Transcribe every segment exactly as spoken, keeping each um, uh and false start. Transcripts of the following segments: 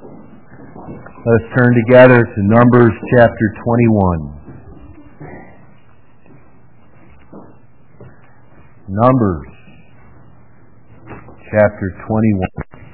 Let us turn together to Numbers chapter twenty-one. Numbers chapter twenty-one.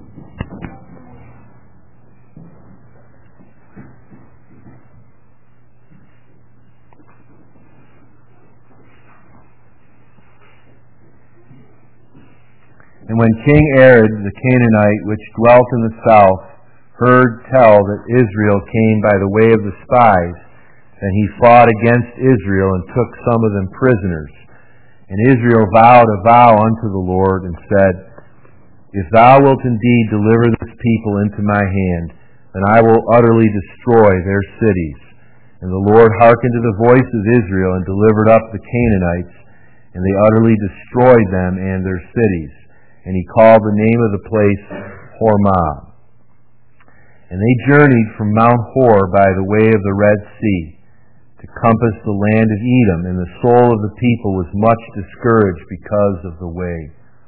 And when King Arad the Canaanite, which dwelt in the south, heard tell that Israel came by the way of the spies, then he fought against Israel and took some of them prisoners. And Israel vowed a vow unto the Lord and said, If thou wilt indeed deliver this people into my hand, then I will utterly destroy their cities. And the Lord hearkened to the voice of Israel and delivered up the Canaanites, and they utterly destroyed them and their cities. And he called the name of the place Hormah. And they journeyed from Mount Hor by the way of the Red Sea to compass the land of Edom, and the soul of the people was much discouraged because of the way.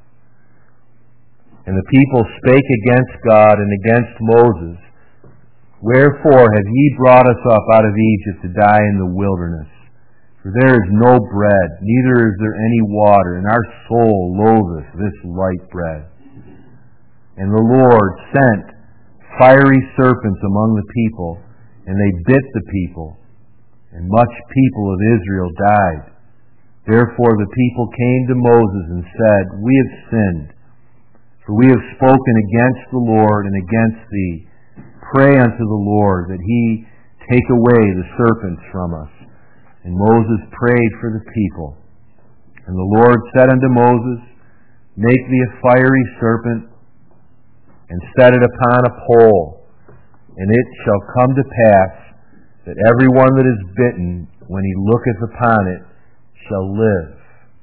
And the people spake against God and against Moses, Wherefore have ye brought us up out of Egypt to die in the wilderness? For there is no bread, neither is there any water, and our soul loatheth this light bread. And the Lord sent fiery serpents among the people, and they bit the people, and much people of Israel died. Therefore the people came to Moses and said, We have sinned, for we have spoken against the Lord and against thee. Pray unto the Lord that he take away the serpents from us. And Moses prayed for the people. And the Lord said unto Moses, Make thee a fiery serpent, and set it upon a pole, and it shall come to pass that every one that is bitten, when he looketh upon it, shall live.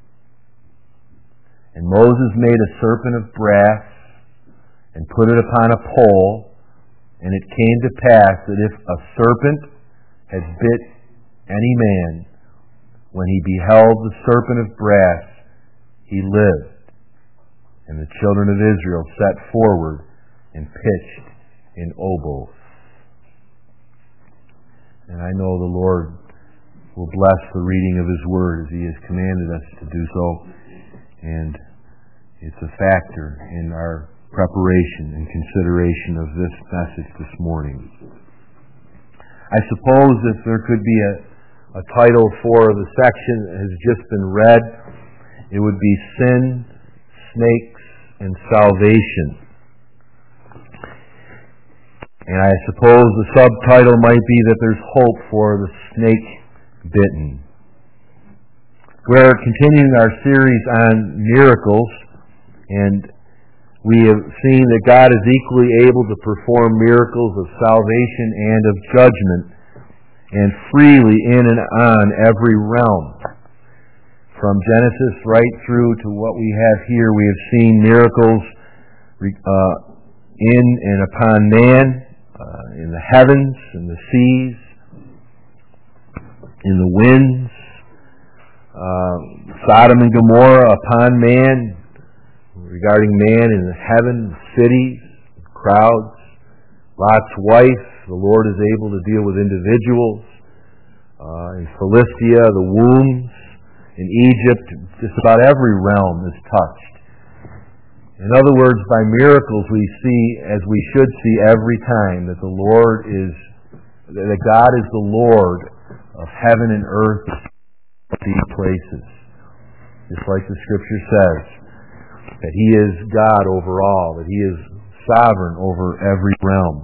And Moses made a serpent of brass, and put it upon a pole, and it came to pass that if a serpent had bit any man, when he beheld the serpent of brass, he lived. And the children of Israel set forward and pitched in Oboth. And I know the Lord will bless the reading of His Word as He has commanded us to do so. And it's a factor in our preparation and consideration of this message this morning. I suppose if there could be a, a title for the section that has just been read, it would be Sin, Snakes, and Salvation. And I suppose the subtitle might be that there's hope for the snake bitten. We're continuing our series on miracles, and we have seen that God is equally able to perform miracles of salvation and of judgment, and freely in and on every realm. From Genesis right through to what we have here, we have seen miracles uh, in and upon man, uh, in the heavens, in the seas, in the winds, uh, Sodom and Gomorrah upon man, regarding man in the heaven, cities, crowds. Lot's wife, the Lord is able to deal with individuals. Uh, in Philistia, the wombs. In Egypt, just about every realm is touched. In other words, by miracles we see, as we should see every time, that the Lord is, that God is the Lord of heaven and earth, these places. Just like the Scripture says, that He is God over all, that He is sovereign over every realm.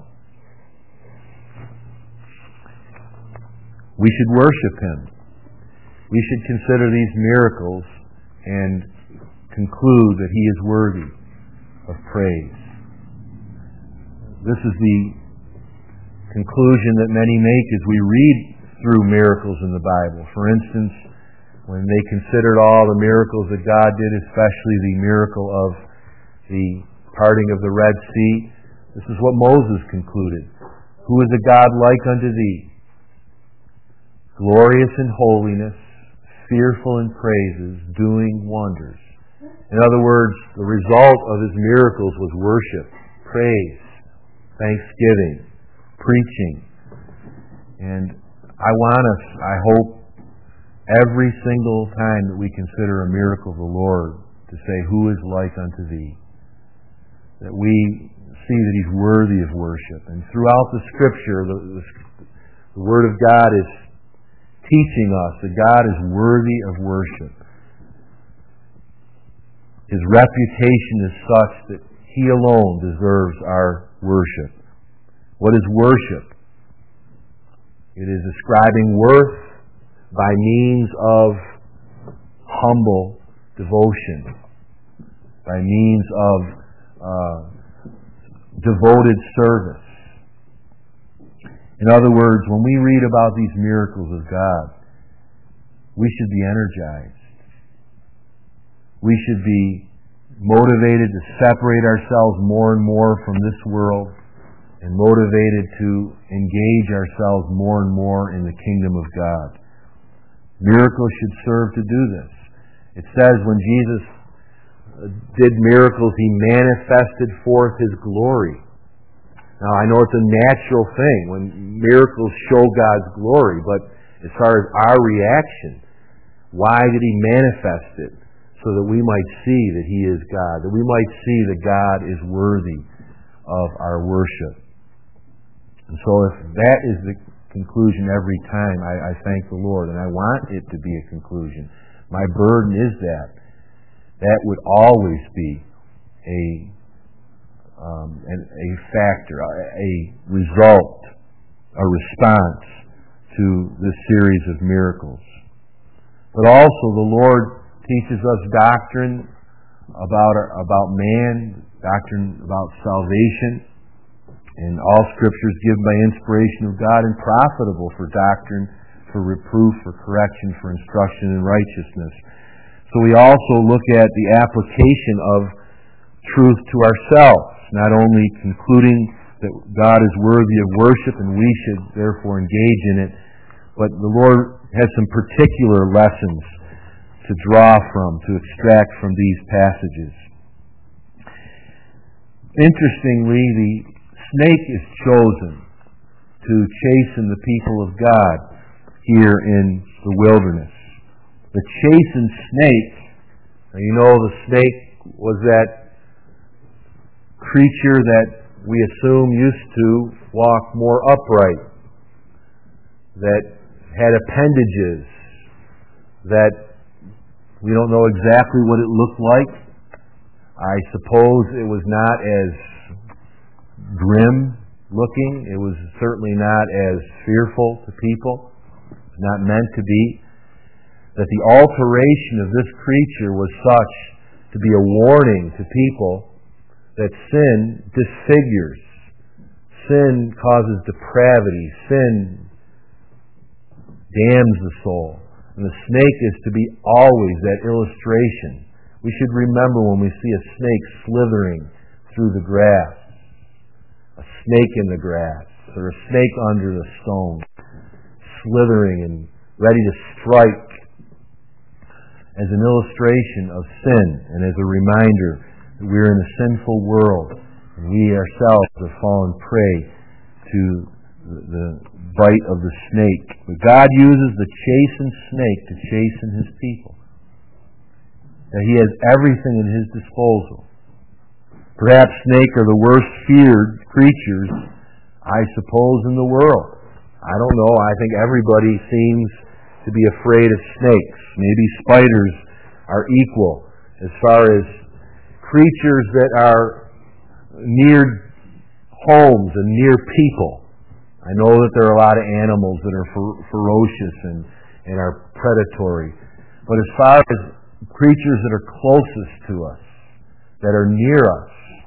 We should worship Him. We should consider these miracles and conclude that He is worthy of praise. This is the conclusion that many make as we read through miracles in the Bible. For instance, when they considered all the miracles that God did, especially the miracle of the parting of the Red Sea, this is what Moses concluded. Who is a God like unto thee? Glorious in holiness, fearful in praises, doing wonders. In other words, the result of His miracles was worship, praise, thanksgiving, preaching. And I want us, I hope, every single time that we consider a miracle of the Lord, to say, who is like unto thee? That we see that He's worthy of worship. And throughout the Scripture, the, the, the Word of God is teaching us that God is worthy of worship. His reputation is such that He alone deserves our worship. What is worship? It is ascribing worth by means of humble devotion, by means of uh, devoted service. In other words, when we read about these miracles of God, we should be energized. We should be motivated to separate ourselves more and more from this world, and motivated to engage ourselves more and more in the kingdom of God. Miracles should serve to do this. It says when Jesus did miracles, He manifested forth His glory. Now, I know it's a natural thing when miracles show God's glory, but as far as our reaction, why did He manifest it? So that we might see that He is God, that we might see that God is worthy of our worship. And so if that is the conclusion every time, I, I thank the Lord, and I want it to be a conclusion. My burden is that. That would always be a, um, an, a factor, a, a result, a response to this series of miracles. But also the Lord teaches us doctrine about, about man, doctrine about salvation. And all Scripture is given by inspiration of God and profitable for doctrine, for reproof, for correction, for instruction in righteousness. So we also look at the application of truth to ourselves, not only concluding that God is worthy of worship and we should therefore engage in it, but the Lord has some particular lessons to draw from, to extract from these passages. Interestingly, the snake is chosen to chasten the people of God here in the wilderness. The chastened snake, you know the snake was that creature that we assume used to walk more upright, that had appendages, that we don't know exactly what it looked like. I suppose it was not as grim looking. It was certainly not as fearful to people. It's not meant to be. That the alteration of this creature was such to be a warning to people that sin disfigures. Sin causes depravity. Sin damns the soul. And the snake is to be always that illustration. We should remember when we see a snake slithering through the grass, a snake in the grass, or a snake under the stone, slithering and ready to strike, as an illustration of sin and as a reminder that we're in a sinful world and we ourselves have fallen prey to the, the bite of the snake. But God uses the chastened snake to chasten His people. That He has everything at His disposal. Perhaps snakes are the worst feared creatures, I suppose, in the world. I don't know. I think everybody seems to be afraid of snakes. Maybe spiders are equal as far as creatures that are near homes and near people. I know that there are a lot of animals that are fer- ferocious and, and are predatory. But as far as creatures that are closest to us, that are near us,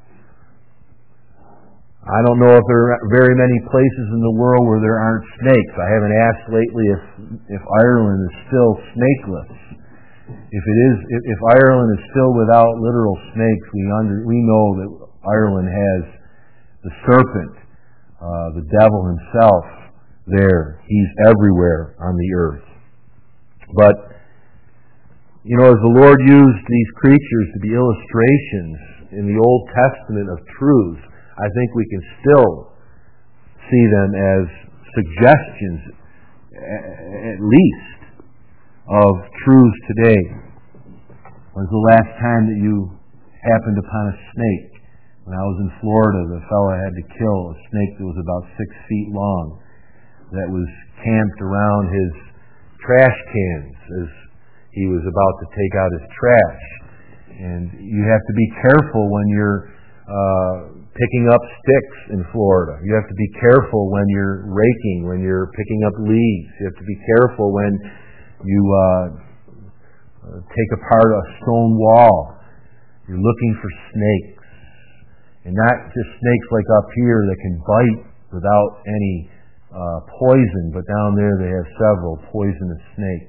I don't know if there are very many places in the world where there aren't snakes. I haven't asked lately if if Ireland is still snakeless. If it is, if, if Ireland is still without literal snakes, we under we know that Ireland has the serpent, uh, the devil himself. There, he's everywhere on the earth. But you know, as the Lord used these creatures to be illustrations in the Old Testament of truths, I think we can still see them as suggestions, at least, of truths today. When's the last time that you happened upon a snake? When I was in Florida, the fellow had to kill a snake that was about six feet long that was camped around his trash cans as he was about to take out his trash. And you have to be careful when you're uh, picking up sticks in Florida. You have to be careful when you're raking, when you're picking up leaves. You have to be careful when you uh, take apart a stone wall. You're looking for snakes. And not just snakes like up here that can bite without any uh, poison, but down there they have several poisonous snakes.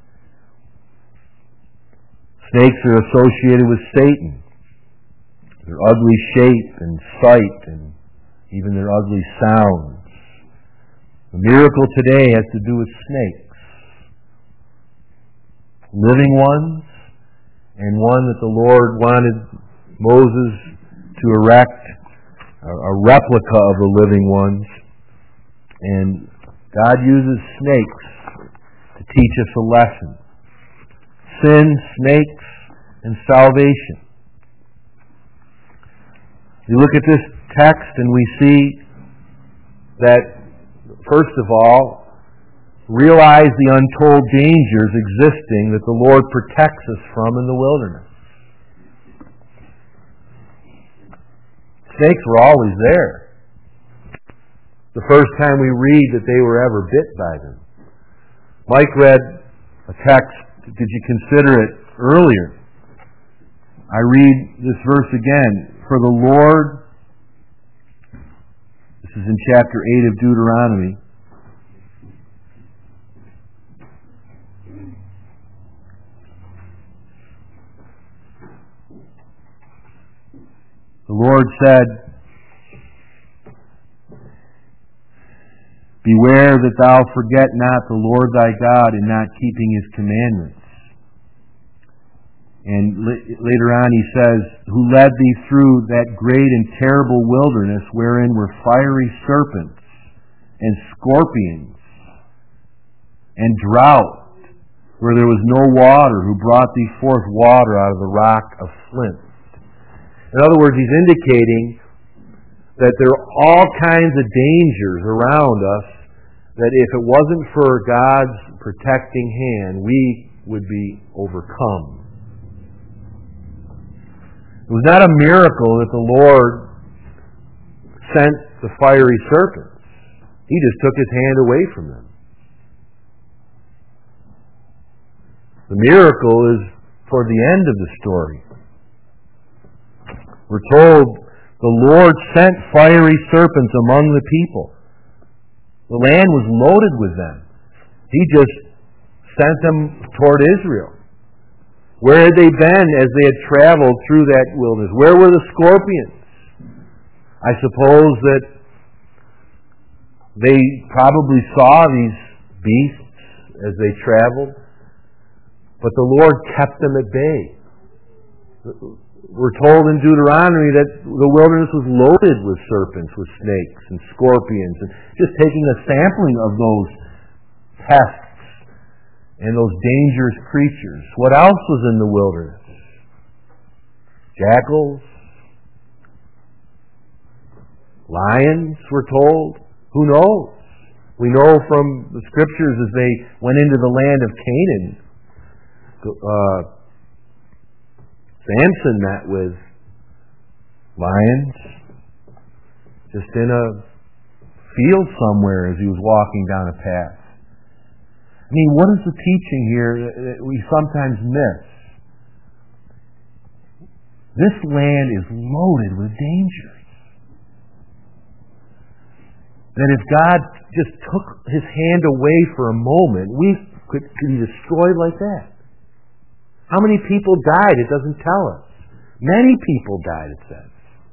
Snakes are associated with Satan. Their ugly shape and sight and even their ugly sounds. The miracle today has to do with snakes. Living ones, and one that the Lord wanted Moses to erect, a replica of the living ones. And God uses snakes to teach us a lesson. Sin, snakes, and salvation. You look at this text and we see that, first of all, realize the untold dangers existing that the Lord protects us from in the wilderness. Snakes were always there. The first time we read that they were ever bit by them. Mike read a text, did you consider it earlier? I read this verse again. For the Lord, this is in chapter eight of Deuteronomy, the Lord said, beware that thou forget not the Lord thy God in not keeping His commandments. And later on he says, who led thee through that great and terrible wilderness wherein were fiery serpents and scorpions and drought, where there was no water, who brought thee forth water out of the rock of flint. In other words, he's indicating that there are all kinds of dangers around us that if it wasn't for God's protecting hand, we would be overcome. It was not a miracle that the Lord sent the fiery serpents. He just took His hand away from them. The miracle is for the end of the story. We're told the Lord sent fiery serpents among the people. The land was loaded with them. He just sent them toward Israel. Where had they been as they had traveled through that wilderness? Where were the scorpions? I suppose that they probably saw these beasts as they traveled, but the Lord kept them at bay. We're told in Deuteronomy that the wilderness was loaded with serpents, with snakes and scorpions, and just taking a sampling of those pests and those dangerous creatures. What else was in the wilderness? Jackals? Lions, we're told? Who knows? We know from the Scriptures as they went into the land of Canaan, uh, Samson met with lions just in a field somewhere as he was walking down a path. I mean, what is the teaching here that we sometimes miss? This land is loaded with dangers. That if God just took His hand away for a moment, we could, could be destroyed like that. How many people died? It doesn't tell us. Many people died, it says.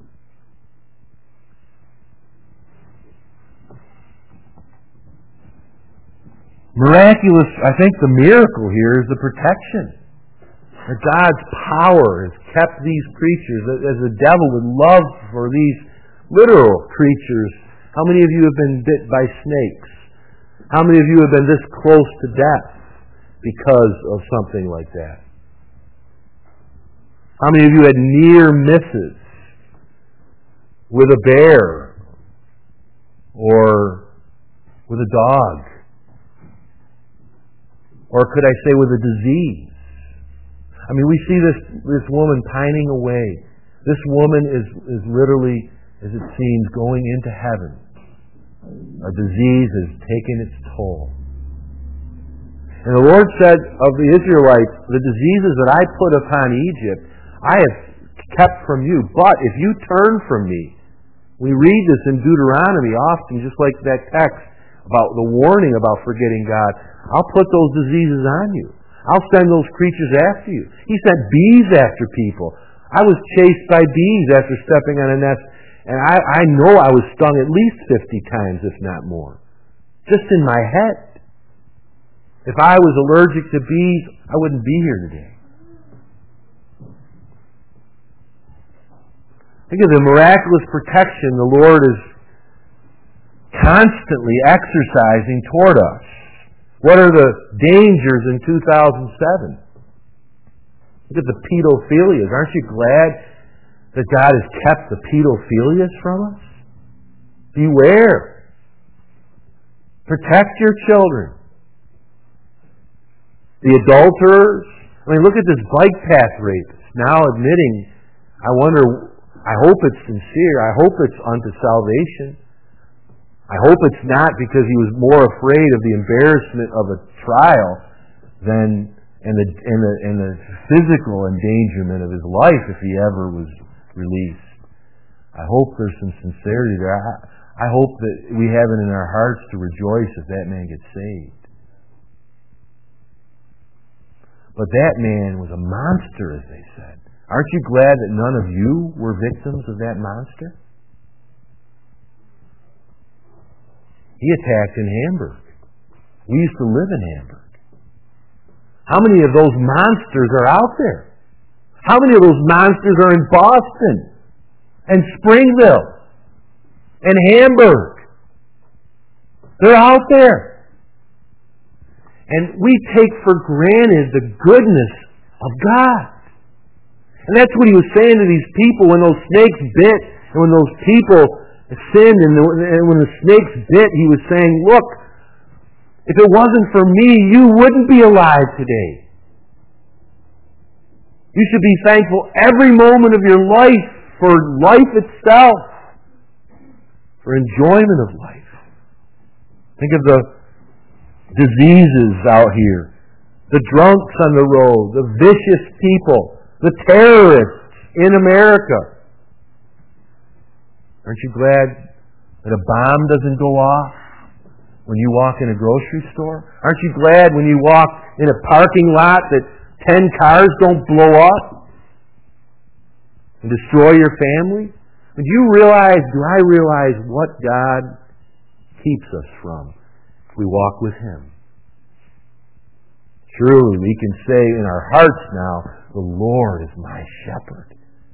Miraculous, I think the miracle here is the protection. That God's power has kept these creatures, as the devil would love for these literal creatures. How many of you have been bit by snakes? How many of you have been this close to death because of something like that? How many of you had near misses with a bear or with a dog? Or could I say with a disease? I mean, we see this, this woman pining away. This woman is, is literally, as it seems, going into heaven. A disease has taken its toll. And the Lord said of the Israelites, the diseases that I put upon Egypt, I have kept from you. But if you turn from me, we read this in Deuteronomy often, just like that text about the warning about forgetting God. I'll put those diseases on you. I'll send those creatures after you. He sent bees after people. I was chased by bees after stepping on a nest, and I, I know I was stung at least fifty times, if not more. Just in my head. If I was allergic to bees, I wouldn't be here today. Think of the miraculous protection the Lord is constantly exercising toward us. What are the dangers in two thousand seven? Look at the pedophilias. Aren't you glad that God has kept the pedophilias from us? Beware. Protect your children. The adulterers. I mean, look at this bike path rapist now admitting, I wonder, I hope it's sincere. I hope it's unto salvation. I hope it's not because he was more afraid of the embarrassment of a trial than and the, and the, and the physical endangerment of his life if he ever was released. I hope there's some sincerity there. I, I hope that we have it in our hearts to rejoice if that man gets saved. But that man was a monster, as they said. Aren't you glad that none of you were victims of that monster? He attacked in Hamburg. We used to live in Hamburg. How many of those monsters are out there? How many of those monsters are in Boston and Springville and Hamburg? They're out there. And we take for granted the goodness of God. And that's what he was saying to these people when those snakes bit and when those people sinned and when the snakes bit, he was saying, look, if it wasn't for me, you wouldn't be alive today. You should be thankful every moment of your life for life itself, for enjoyment of life. Think of the diseases out here, the drunks on the road, the vicious people, the terrorists in America. Aren't you glad that a bomb doesn't go off when you walk in a grocery store? Aren't you glad when you walk in a parking lot that ten cars don't blow up and destroy your family? Do you realize, do I realize what God keeps us from if we walk with Him? Truly, we can say in our hearts now, the Lord is my shepherd.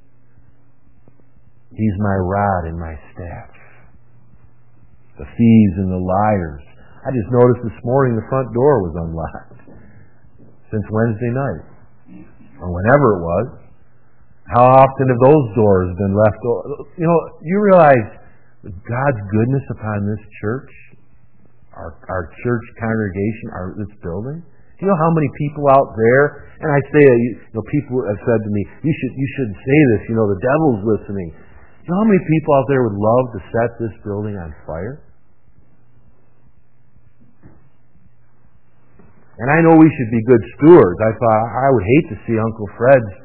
He's my rod and my staff. The thieves and the liars. I just noticed this morning the front door was unlocked. Since Wednesday night. Or whenever it was. How often have those doors been left open? You know, you realize God's goodness upon this church, our, our church congregation, our, this building. Do you know how many people out there, and I say, you know, people have said to me, you should, you shouldn't say this, you know, the devil's listening. You know how many people out there would love to set this building on fire? And I know we should be good stewards. I thought I would hate to see Uncle Fred's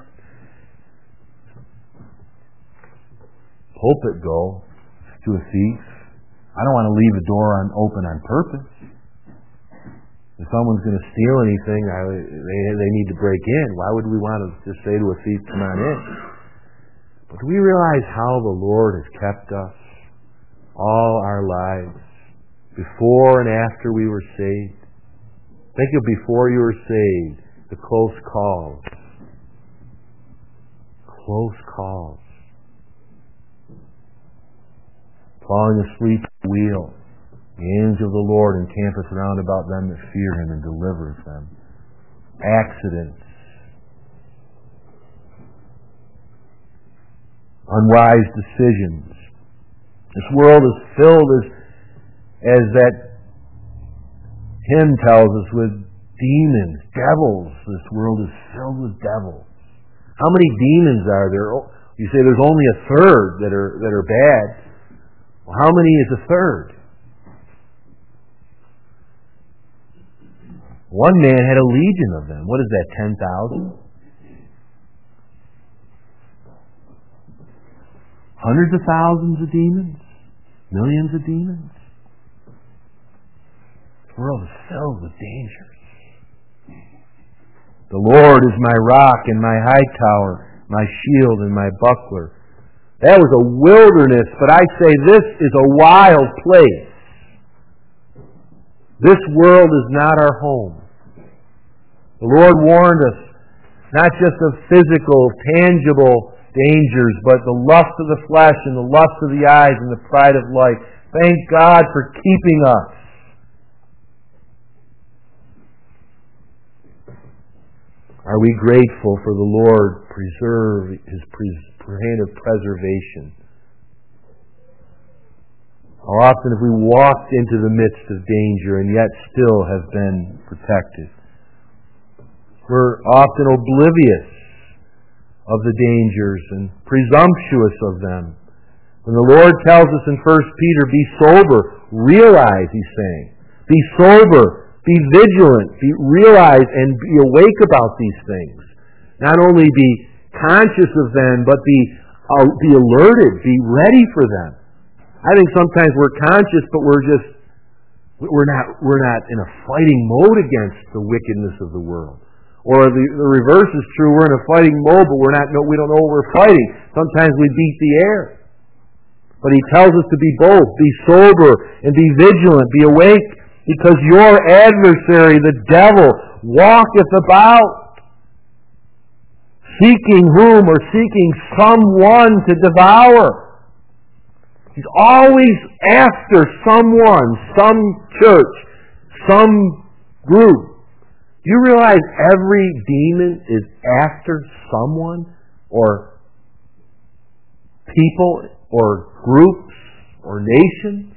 pulpit go to a thief. I don't want to leave a door on, open on purpose. If someone's going to steal anything, I, they, they need to break in. Why would we want to just say to a thief, come on in? But do we realize how the Lord has kept us all our lives, before and after we were saved? Think of before you were saved, the close calls. Close calls. falling asleep at the wheel. The angel of the Lord encampeth round about them that fear Him and delivereth them. Accidents. Unwise decisions. This world is filled, as, as that hymn tells us, with demons, devils. This world is filled with devils. How many demons are there? You say there's only a third that are that are bad. Well, how many is a third? One man had a legion of them. What is that, ten thousand? Hundreds of thousands of demons? Millions of demons? The world is filled with dangers. The Lord is my rock and my high tower, my shield and my buckler. That was a wilderness, but I say this is a wild place. This world is not our home. The Lord warned us not just of physical, tangible dangers, but the lust of the flesh and the lust of the eyes and the pride of life. Thank God for keeping us. Are we grateful for the Lord preserve His hand of preservation? How often have we walked into the midst of danger and yet still have been protected? We're often oblivious of the dangers and presumptuous of them. When the Lord tells us in First Peter, be sober, realize, He's saying, be sober, be vigilant, be realize and be awake about these things. Not only be conscious of them, but be uh, be alerted, be ready for them. I think sometimes we're conscious, but we're just we're not we're not in a fighting mode against the wickedness of the world. Or the, the reverse is true. We're in a fighting mode, but we're not we don't know what we're fighting. Sometimes we beat the air. But He tells us to be both, be sober and be vigilant, be awake. Because your adversary, the devil, walketh about, seeking whom or seeking someone to devour. He's always after someone, some church, some group. Do you realize every demon is after someone or people or groups or nations?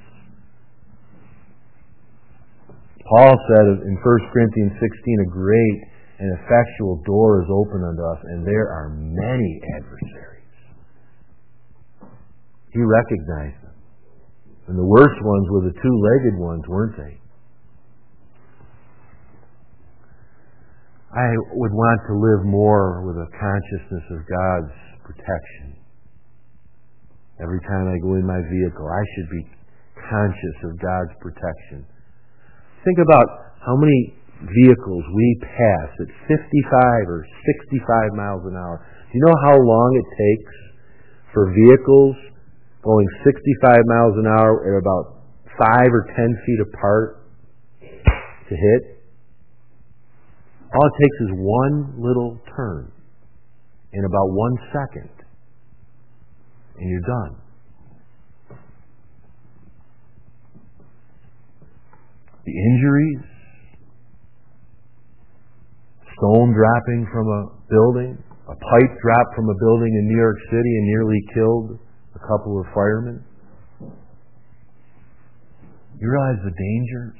Paul said in First Corinthians sixteen, a great and effectual door is open unto us, and there are many adversaries. He recognized them. And the worst ones were the two-legged ones, weren't they? I would want to live more with a consciousness of God's protection. Every time I go in my vehicle, I should be conscious of God's protection. Think about how many vehicles we pass at fifty-five or sixty-five miles an hour. Do you know how long it takes for vehicles going sixty-five miles an hour at about five or ten feet apart to hit? All it takes is one little turn in about one second, and you're done. The injuries, stone dropping from a building, a pipe dropped from a building in New York City and nearly killed a couple of firemen. You realize the dangers?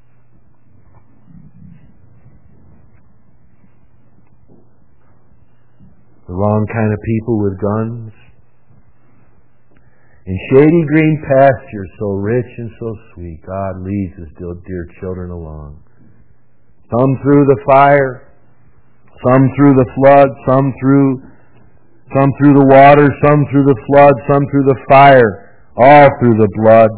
The wrong kind of people with guns. In shady green pastures, so rich and so sweet, God leads His dear children along. Some through the fire, some through the flood, some through, some through the water, some through the flood, some through the fire, all through the blood.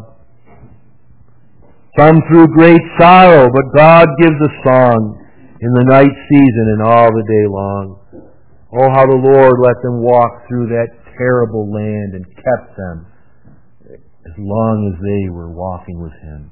Some through great sorrow, but God gives a song in the night season and all the day long. Oh, how the Lord let them walk through that terrible land and kept them as long as they were walking with Him.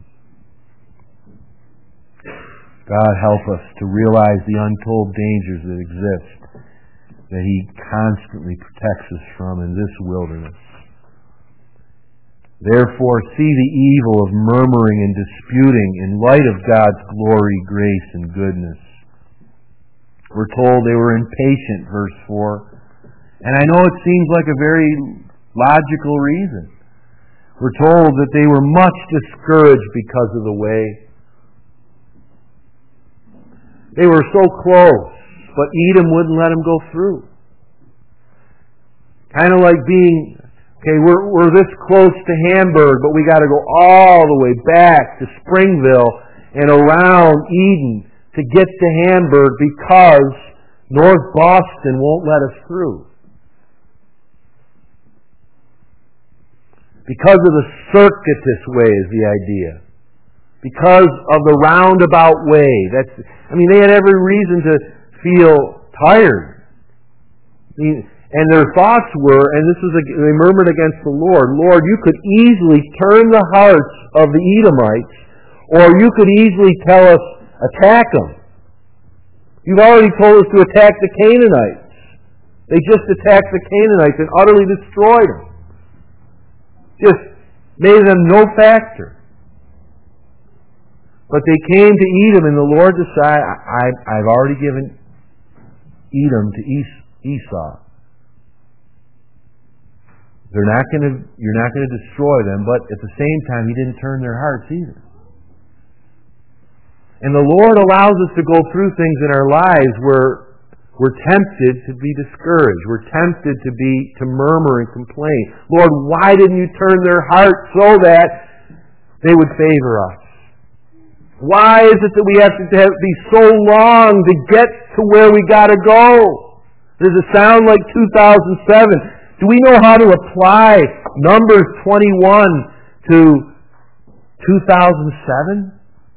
God help us to realize the untold dangers that exist, that He constantly protects us from in this wilderness. Therefore, see the evil of murmuring and disputing in light of God's glory, grace, and goodness. We're told they were impatient, verse four. And I know it seems like a very logical reason. We're told that they were much discouraged because of the way. They were so close, but Edom wouldn't let them go through. Kind of like being, okay, we're, we're this close to Hamburg, but we got to go all the way back to Springville and around Eden to get to Hamburg because North Boston won't let us through. Because of the circuitous way is the idea. Because of the roundabout way. That's, I mean, they had every reason to feel tired. I mean, and their thoughts were, and this is, a, they murmured against the Lord, Lord, you could easily turn the hearts of the Edomites, or you could easily tell us, attack them. You've already told us to attack the Canaanites. They just attacked the Canaanites and utterly destroyed them. Just made them no factor. But they came to Edom, and the Lord decided, I, I've already given Edom to Esau. They're not going to, you're not going to destroy them, but at the same time, He didn't turn their hearts either. And the Lord allows us to go through things in our lives where we're tempted to be discouraged. We're tempted to be to murmur and complain. Lord, why didn't you turn their hearts so that they would favor us? Why is it that we have to have, be so long to get to where we got to go? Does it sound like two thousand seven? Do we know how to apply Numbers twenty-one to two thousand seven?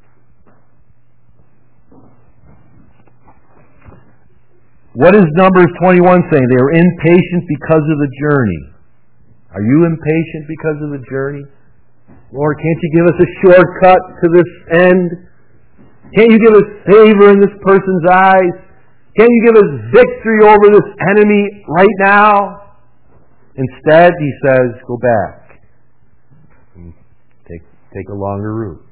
What is Numbers twenty-one saying? They are impatient because of the journey. Are you impatient because of the journey? Lord, can't you give us a shortcut to this end? Can't you give us favor in this person's eyes? Can't you give us victory over this enemy right now? Instead, He says, go back. Take, take a longer route.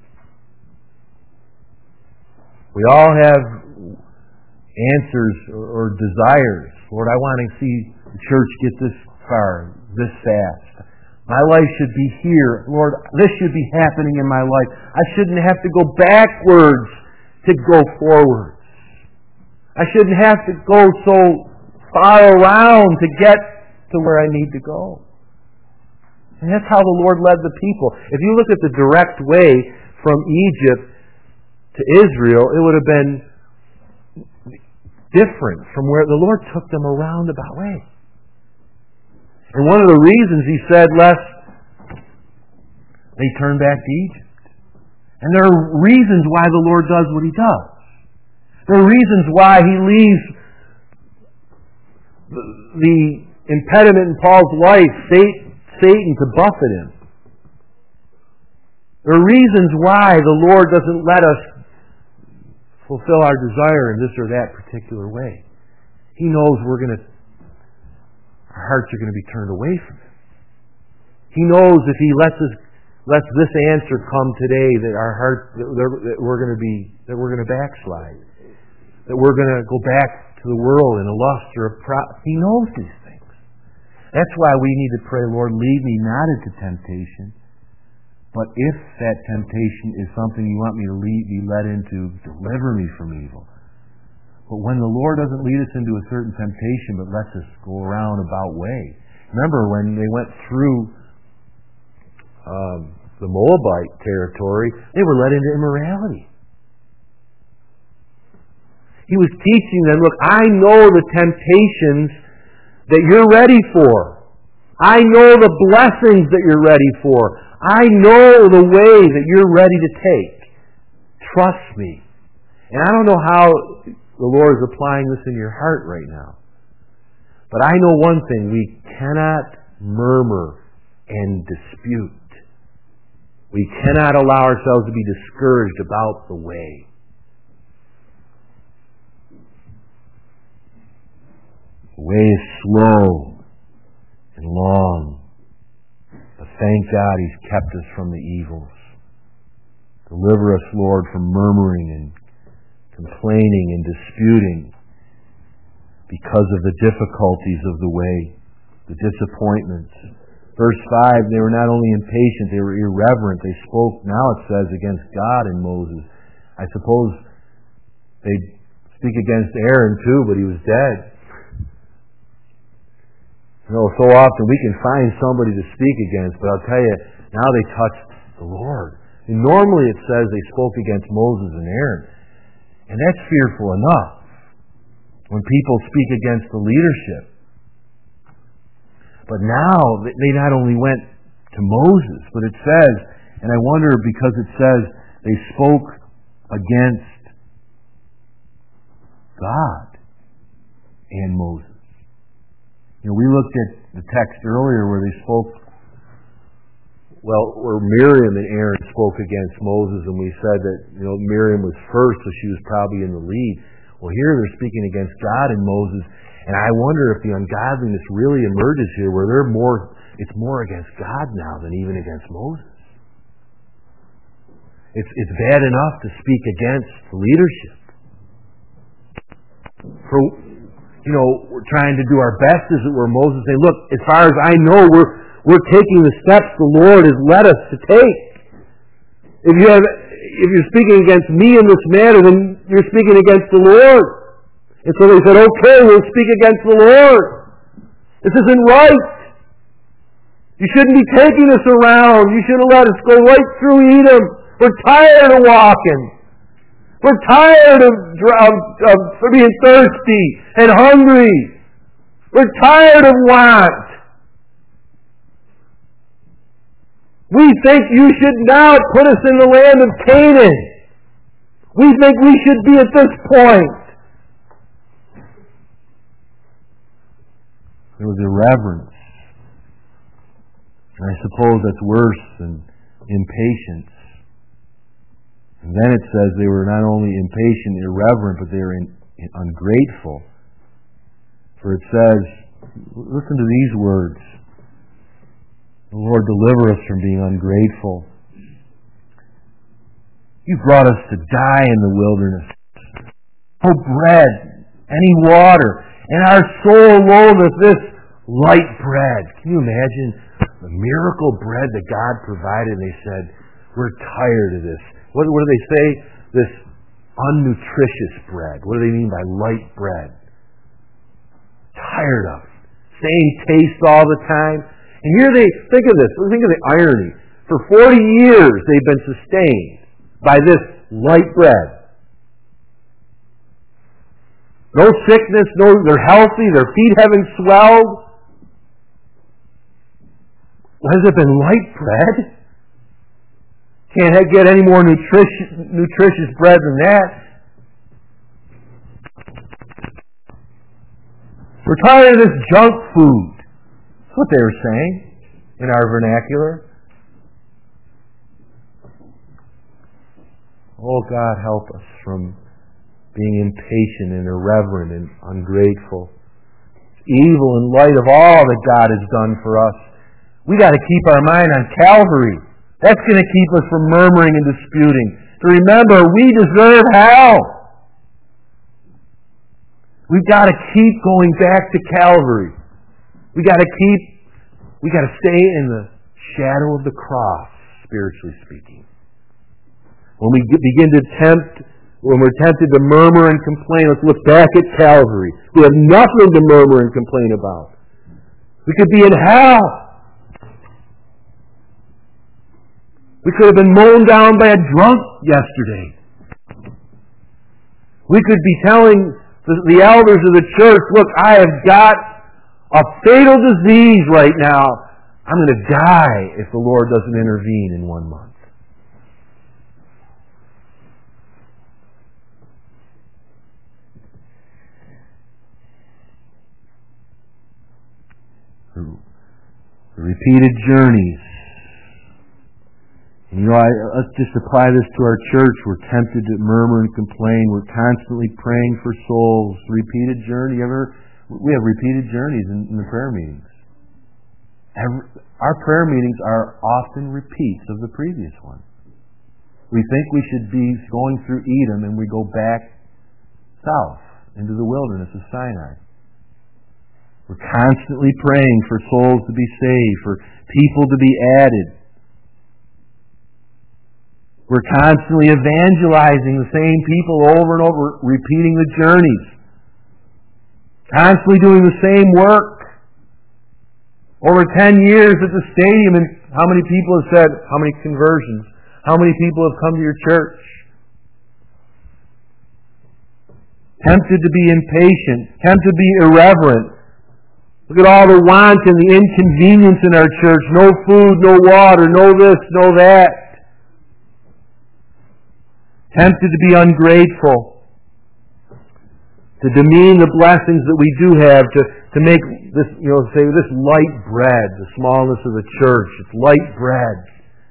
We all have answers or, or desires. Lord, I want to see the church get this far, this fast. My life should be here. Lord, this should be happening in my life. I shouldn't have to go backwards to go forwards. I shouldn't have to go so far around to get to where I need to go. And that's how the Lord led the people. If you look at the direct way from Egypt to Israel, it would have been different from where the Lord took them a roundabout way. And one of the reasons He said, lest they turn back to Egypt. And there are reasons why the Lord does what He does. There are reasons why He leaves the, the impediment in Paul's life, Satan, to buffet him. There are reasons why the Lord doesn't let us fulfill our desire in this or that particular way. He knows we're going to, our hearts are going to be turned away from Him. He knows if He lets us, lets this answer come today, that our hearts, that we're going to be, that we're going to backslide, that we're going to go back to the world in a lust or a pride. He knows these things. That's why we need to pray, Lord, lead me not into temptation, but if that temptation is something you want me to lead, be led into, deliver me from evil. But when the Lord doesn't lead us into a certain temptation, but lets us go around about way. Remember when they went through um, the Moabite territory, they were led into immorality. He was teaching them, look, I know the temptations that you're ready for. I know the blessings that you're ready for. I know the way that you're ready to take. Trust me. And I don't know how the Lord is applying this in your heart right now. But I know one thing. We cannot murmur and dispute. We cannot allow ourselves to be discouraged about the way. The way is slow and long, but thank God He's kept us from the evils. Deliver us, Lord, from murmuring and complaining and disputing because of the difficulties of the way, the disappointments. Verse five, they were not only impatient, they were irreverent. They spoke, now it says, against God and Moses. I suppose they'd speak against Aaron too, but he was dead. You know, so often we can find somebody to speak against, but I'll tell you, now they touched the Lord. And normally it says they spoke against Moses and Aaron. And that's fearful enough when people speak against the leadership. But now they not only went to Moses, but it says, and I wonder because it says they spoke against God and Moses. You know, we looked at the text earlier where they spoke, well, where Miriam and Aaron spoke against Moses, and we said that, you know, Miriam was first, so she was probably in the lead. Well, here they're speaking against God and Moses, and I wonder if the ungodliness really emerges here, where they're more, it's more against God now than even against Moses. It's it's bad enough to speak against the leadership. For, you know, we're trying to do our best, as it were. Moses saying, look, as far as I know, we're we're taking the steps the Lord has led us to take. If you have, if you're speaking against me in this matter, then you're speaking against the Lord. And so they said, okay, we'll speak against the Lord. This isn't right. You shouldn't be taking us around. You should have let us go right through Edom. We're tired of walking. We're tired of, of, of being thirsty and hungry. We're tired of want. We think you should now put us in the land of Canaan. We think we should be at this point. There was irreverence. And I suppose that's worse than impatience. And then it says they were not only impatient, irreverent, but they were in, in, ungrateful. For it says, listen to these words. The Lord deliver us from being ungrateful. You brought us to die in the wilderness. No bread, any water, and our soul loatheth this light bread. Can you imagine the miracle bread that God provided? And they said, we're tired of this. What, what do they say? This unnutritious bread. What do they mean by light bread? Tired of it. Same taste all the time. And here they, think of this, think of the irony. For forty years they've been sustained by this light bread. No sickness, no, they're healthy, their feet haven't swelled. Well, has it been light bread? Can't get any more nutritious, nutritious bread than that. We're tired of this junk food. That's what they were saying in our vernacular. Oh, God, help us from being impatient and irreverent and ungrateful. It's evil in light of all that God has done for us. We got to keep our mind on Calvary. That's going to keep us from murmuring and disputing. To remember, we deserve hell. We've got to keep going back to Calvary. We got to keep, we got to stay in the shadow of the cross, spiritually speaking. When we begin to tempt, when we're tempted to murmur and complain, let's look back at Calvary. We have nothing to murmur and complain about. We could be in hell. We could have been mown down by a drunk yesterday. We could be telling the, the elders of the church, look, I have got a fatal disease right now. I'm going to die if the Lord doesn't intervene in one month. The repeated journeys. And you know, I, let's just apply this to our church. We're tempted to murmur and complain. We're constantly praying for souls. Repeated journey. Ever? We have repeated journeys in, in the prayer meetings. Every, Our prayer meetings are often repeats of the previous one. We think we should be going through Edom and we go back south into the wilderness of Sinai. We're constantly praying for souls to be saved, for people to be added. We're constantly evangelizing the same people over and over, repeating the journeys. Constantly doing the same work. Over ten years at the stadium, and how many people have said, how many conversions? How many people have come to your church? Tempted to be impatient, tempted to be irreverent. Look at all the want and the inconvenience in our church. No food, no water, no this, no that. Tempted to be ungrateful. To demean the blessings that we do have. To, to make this, you know, say this light bread, the smallness of the church. It's light bread.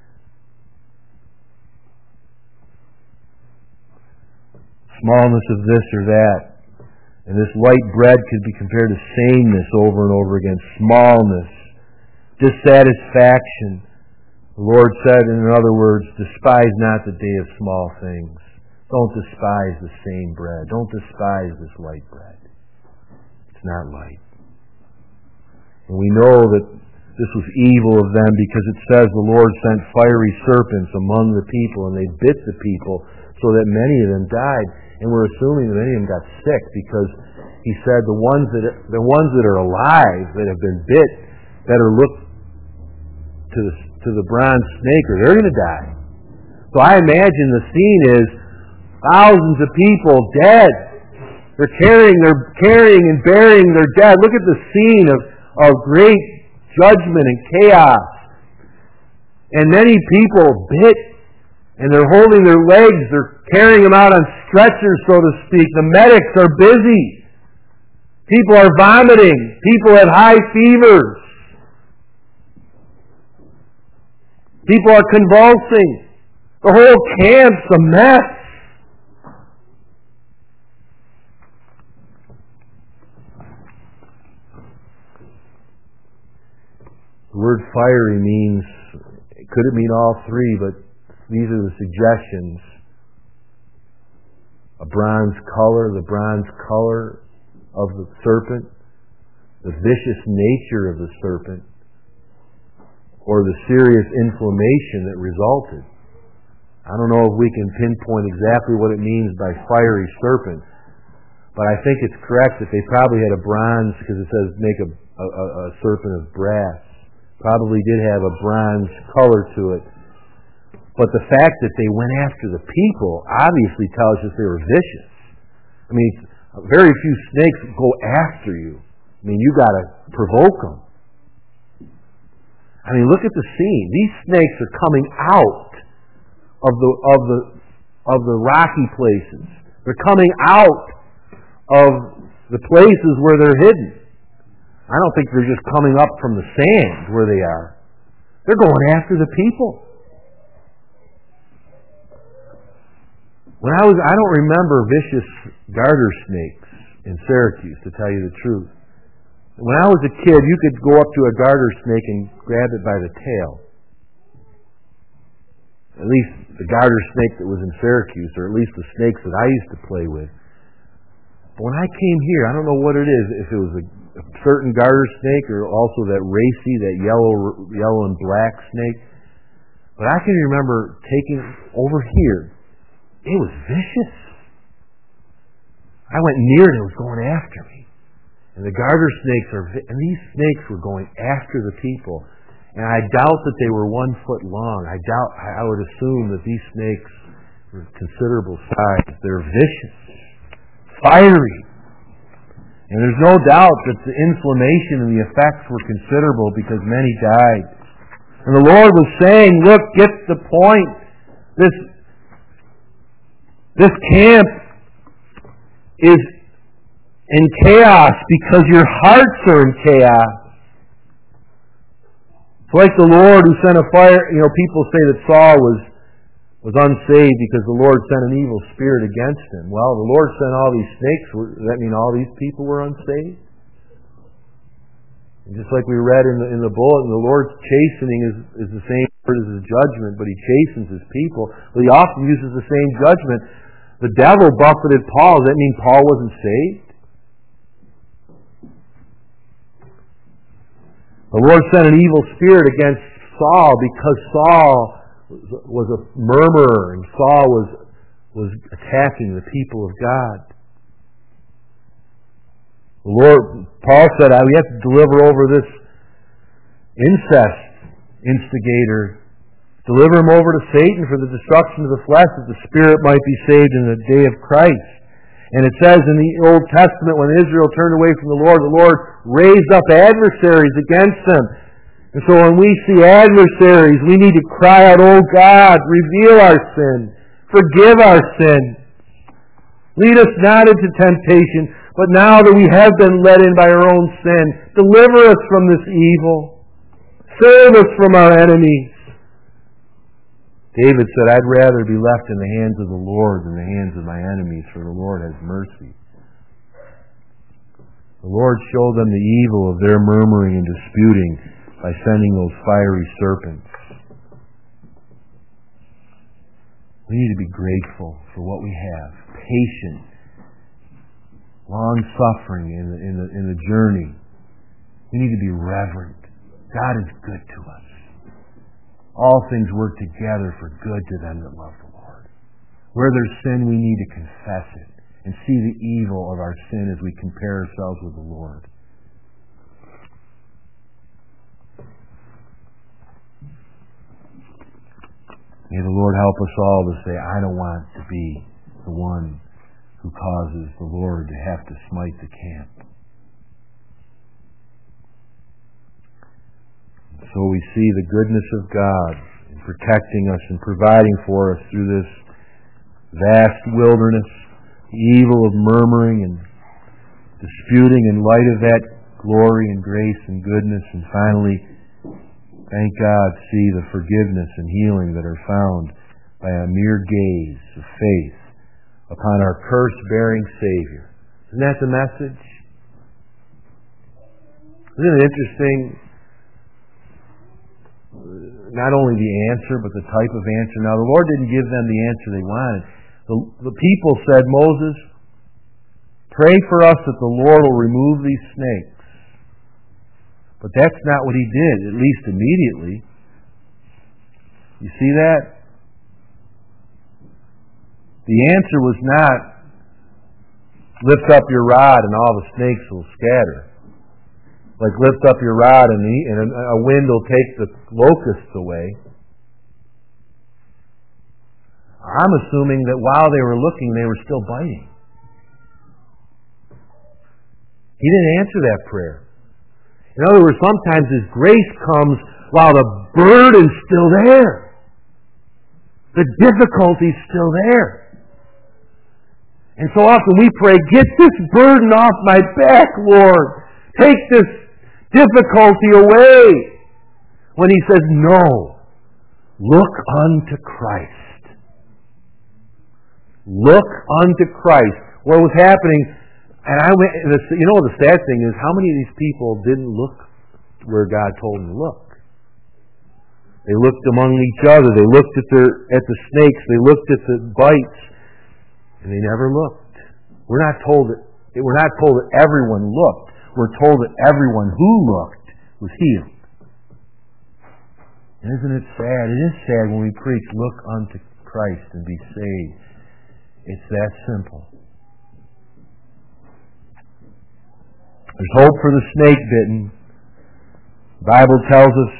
Smallness of this or that. And this light bread could be compared to sameness over and over again. Smallness. Dissatisfaction. The Lord said, in other words, despise not the day of small things. Don't despise the same bread. Don't despise this light bread. It's not light. And we know that this was evil of them because it says the Lord sent fiery serpents among the people and they bit the people so that many of them died. And we're assuming that many of them got sick because he said the ones that the ones that are alive that have been bit better look to the to the bronze snake or they're going to die. So I imagine the scene is thousands of people dead. They're carrying they're carrying and burying their dead. Look at the scene of, of great judgment and chaos. And many people bit and they're holding their legs, they're carrying them out on stretchers, so to speak. The medics are busy. People are vomiting. People have high fevers. People are convulsing. The whole camp's a mess. The word fiery means, could it mean all three, but these are the suggestions. A bronze color, the bronze color of the serpent, the vicious nature of the serpent, or the serious inflammation that resulted. I don't know if we can pinpoint exactly what it means by fiery serpent, but I think it's correct that they probably had a bronze, because it says make a, a, a serpent of brass. Probably did have a bronze color to it. But the fact that they went after the people obviously tells us they were vicious. I mean, very few snakes go after you. I mean, you got to provoke them. I mean, look at the scene. These snakes are coming out of the of the of the rocky places. They're coming out of the places where they're hidden. I don't think they're just coming up from the sand where they are. They're going after the people. When I was, I don't remember vicious garter snakes in Syracuse, to tell you the truth. When I was a kid, you could go up to a garter snake and grab it by the tail. At least the garter snake that was in Syracuse, or at least the snakes that I used to play with. But when I came here, I don't know what it is, if it was a, a certain garter snake or also that racy, that yellow, yellow and black snake. But I can remember taking over here. It was vicious. I went near it and it was going after me. And the garter snakes are, and these snakes were going after the people. And I doubt that they were one foot long. I doubt, I would assume that these snakes were considerable size. They're vicious, fiery. And there's no doubt that the inflammation and the effects were considerable because many died. And the Lord was saying, look, get the point. This This camp is in chaos because your hearts are in chaos. It's like the Lord who sent a fire. You know, people say that Saul was was unsaved because the Lord sent an evil spirit against him. Well, the Lord sent all these snakes. Does that mean all these people were unsaved? And just like we read in the, in the bulletin, the Lord's chastening is, is the same word as His judgment, but He chastens His people. But He often uses the same judgment. The devil buffeted Paul. Does that mean Paul wasn't saved? The Lord sent an evil spirit against Saul because Saul was a murmurer and Saul was, was attacking the people of God. The Lord, Paul said, we have to deliver over this incest instigator. Deliver him over to Satan for the destruction of the flesh, that the spirit might be saved in the day of Christ. And it says in the Old Testament, when Israel turned away from the Lord, the Lord raised up adversaries against them. And so when we see adversaries, we need to cry out, "Oh God, reveal our sin. Forgive our sin. Lead us not into temptation, but now that we have been led in by our own sin, deliver us from this evil. Save us from our enemies." David said, "I'd rather be left in the hands of the Lord than the hands of my enemies, for the Lord has mercy." The Lord showed them the evil of their murmuring and disputing by sending those fiery serpents. We need to be grateful for what we have. Patient, long-suffering in the, in the, in the journey. We need to be reverent. God is good to us. All things work together for good to them that love the Lord. Where there's sin, we need to confess it and see the evil of our sin as we compare ourselves with the Lord. May the Lord help us all to say, "I don't want to be the one who causes the Lord to have to smite the camp." So we see the goodness of God in protecting us and providing for us through this vast wilderness, the evil of murmuring and disputing in light of that glory and grace and goodness, and finally, thank God, see the forgiveness and healing that are found by a mere gaze of faith upon our curse-bearing Savior. Isn't that the message? Isn't it interesting? Not only the answer, but the type of answer. Now, the Lord didn't give them the answer they wanted. The, the people said, "Moses, pray for us that the Lord will remove these snakes." But that's not what He did, at least immediately. You see that? The answer was not, "Lift up your rod and all the snakes will scatter." Like, lift up your rod and, the, and a wind will take the locusts away. I'm assuming that while they were looking, they were still biting. He didn't answer that prayer. In other words, sometimes His grace comes while the burden's still there. The difficulty's still there. And so often we pray, "Get this burden off my back, Lord. Take this difficulty away." When He says, "No, look unto Christ." Look unto Christ. What was happening, and I went, you know the sad thing is, how many of these people didn't look where God told them to look? They looked among each other. They looked at their at the snakes. They looked at the bites, and they never looked. We're not told that. We're not told that everyone looked. We're told that everyone who looked was healed. And isn't it sad? It is sad when we preach, "Look unto Christ and be saved." It's that simple. There's hope for the snake-bitten. The Bible tells us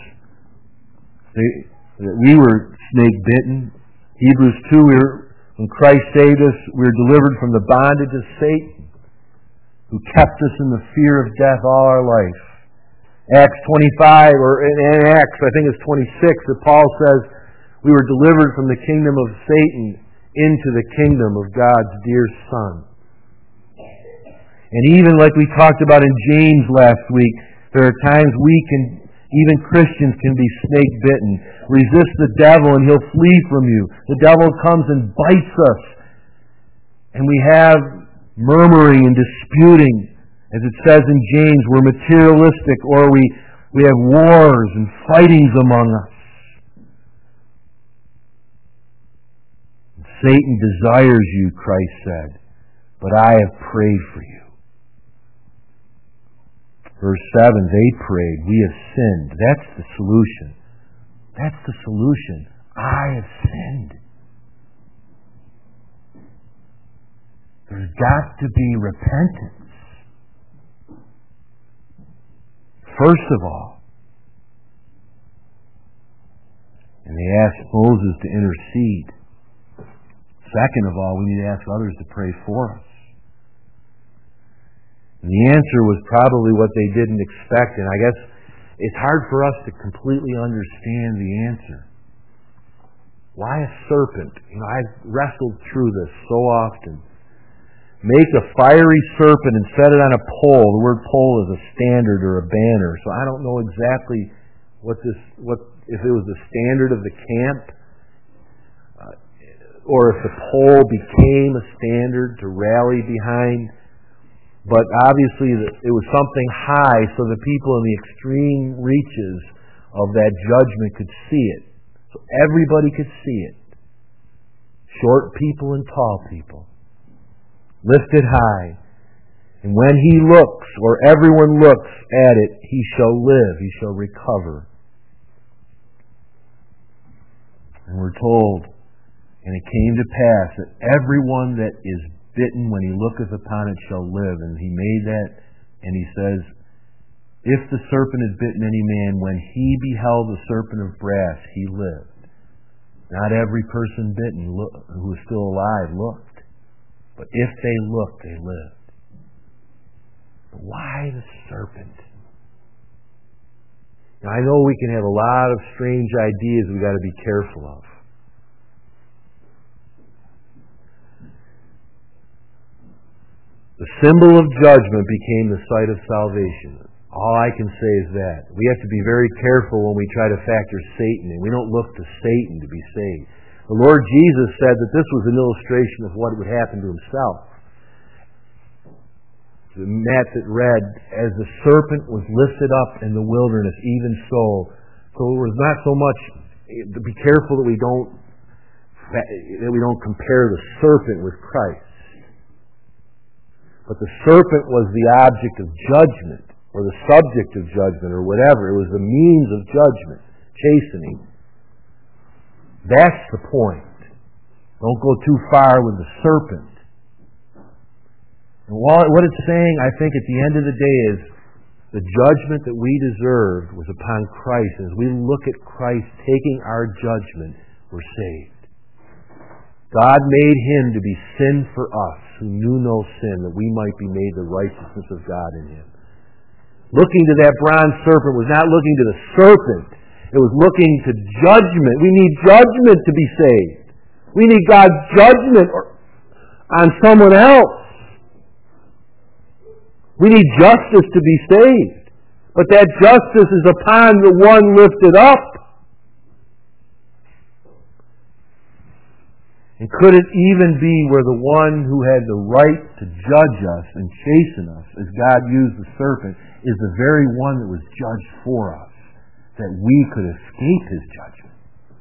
that we were snake-bitten. Hebrews two, we were, when Christ saved us, we were delivered from the bondage of Satan, who kept us in the fear of death all our life. Acts twenty-five, or in Acts, I think it's twenty-six, that Paul says we were delivered from the kingdom of Satan into the kingdom of God's dear Son. And even like we talked about in James last week, there are times we can, even Christians can be snake-bitten. Resist the devil and he'll flee from you. The devil comes and bites us. And we have murmuring and disputing. As it says in James, we're materialistic, or we, we have wars and fightings among us. Satan desires you, Christ said, but I have prayed for you. Verse seven, they prayed, we have sinned. That's the solution. That's the solution. I have sinned. There's got to be repentance. First of all. And they asked Moses to intercede. Second of all, we need to ask others to pray for us. And the answer was probably what they didn't expect, and I guess it's hard for us to completely understand the answer. Why a serpent? You know, I've wrestled through this so often. Make a fiery serpent and set it on a pole. The word pole is a standard or a banner, so I don't know exactly what this, what if it was the standard of the camp, uh, or if the pole became a standard to rally behind. But obviously it was something high so the people in the extreme reaches of that judgment could see it. So everybody could see it. Short people and tall people. Lifted high. And when he looks, or everyone looks at it, he shall live, he shall recover. And we're told, and it came to pass that everyone that is bitten when he looketh upon it shall live. And he made that, and he says, if the serpent had bitten any man, when he beheld the serpent of brass, he lived. Not every person bitten who was still alive looked. But if they looked, they lived. But why the serpent? Now I know we can have a lot of strange ideas we've got to be careful of. The symbol of judgment became the site of salvation. All I can say is that. We have to be very careful when we try to factor Satan in. We don't look to Satan to be saved. The Lord Jesus said that this was an illustration of what would happen to himself. The Matt that read, as the serpent was lifted up in the wilderness, even so. So it was not so much, to be careful that we don't that we don't compare the serpent with Christ. But the serpent was the object of judgment, or the subject of judgment, or whatever. It was the means of judgment, chastening. That's the point. Don't go too far with the serpent. And what it's saying, I think, at the end of the day is the judgment that we deserved was upon Christ. As we look at Christ taking our judgment, we're saved. God made him to be sin for us, who knew no sin, that we might be made the righteousness of God in him. Looking to that bronze serpent was not looking to the serpent. It was looking to judgment. We need judgment to be saved. We need God's judgment on someone else. We need justice to be saved. But that justice is upon the one lifted up. And could it even be where the one who had the right to judge us and chasten us, as God used the serpent, is the very one that was judged for us, that we could escape his judgment?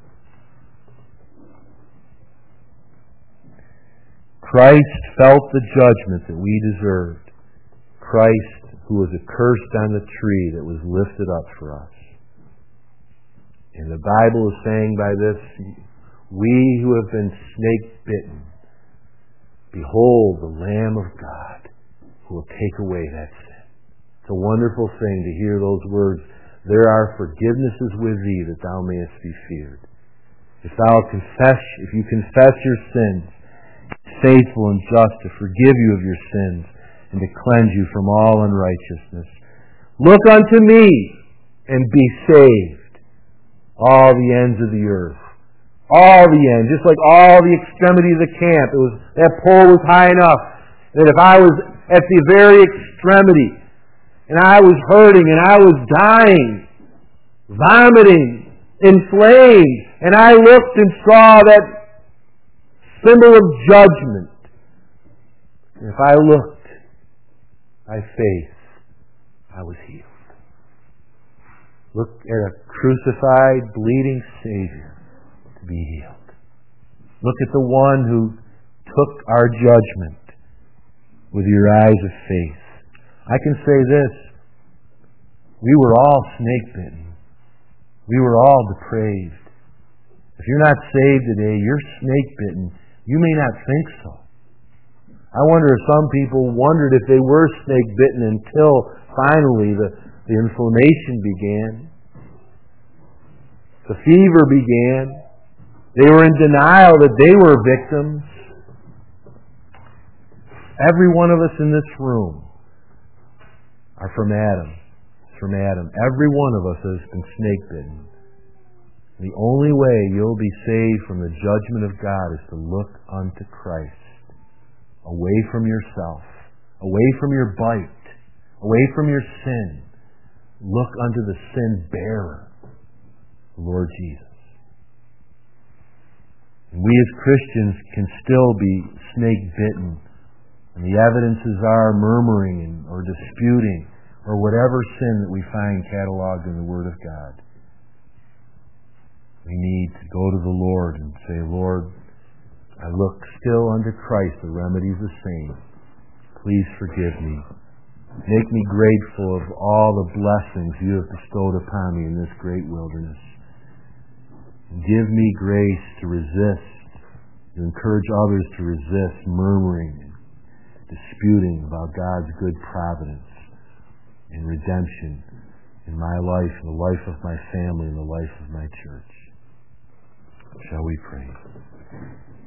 Christ felt the judgment that we deserved. Christ, who was accursed on the tree, that was lifted up for us. And the Bible is saying by this, we who have been snake-bitten, behold the Lamb of God who will take away that sin. It's a wonderful thing to hear those words, there are forgivenesses with thee that thou mayest be feared. If thou confess, if you confess your sins, faithful and just to forgive you of your sins and to cleanse you from all unrighteousness. Look unto me and be saved, all the ends of the earth. All the ends, just like all the extremity of the camp. It was, that pole was high enough that if I was at the very extremity and I was hurting and I was dying, vomiting, inflamed, and I looked and saw that symbol of judgment, and if I looked, by faith, I was healed. Look at a crucified, bleeding Savior to be healed. Look at the one who took our judgment with your eyes of faith. I can say this. We were all snake-bitten. We were all depraved. If you're not saved today, you're snake-bitten. You may not think so. I wonder if some people wondered if they were snake-bitten until finally the, the inflammation began. The fever began. They were in denial that they were victims. Every one of us in this room are from Adam. It's from Adam. Every one of us has been snake-bitten. The only way you'll be saved from the judgment of God is to look unto Christ, away from yourself, away from your bite, away from your sin. Look unto the sin bearer, the Lord Jesus. And we as Christians can still be snake-bitten, and the evidences are murmuring and, or disputing, or whatever sin that we find cataloged in the Word of God. We need to go to the Lord and say, Lord, I look still unto Christ, the remedy's the same. Please forgive me. Make me grateful of all the blessings you have bestowed upon me in this great wilderness. And give me grace to resist, to encourage others to resist murmuring and disputing about God's good providence and redemption in my life, in the life of my family, in the life of my church. Shall we pray?